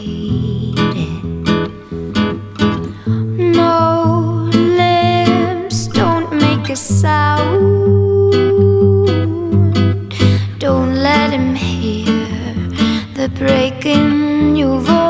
faded. No lips don't make a sound. Don't let him hear the break in your voice.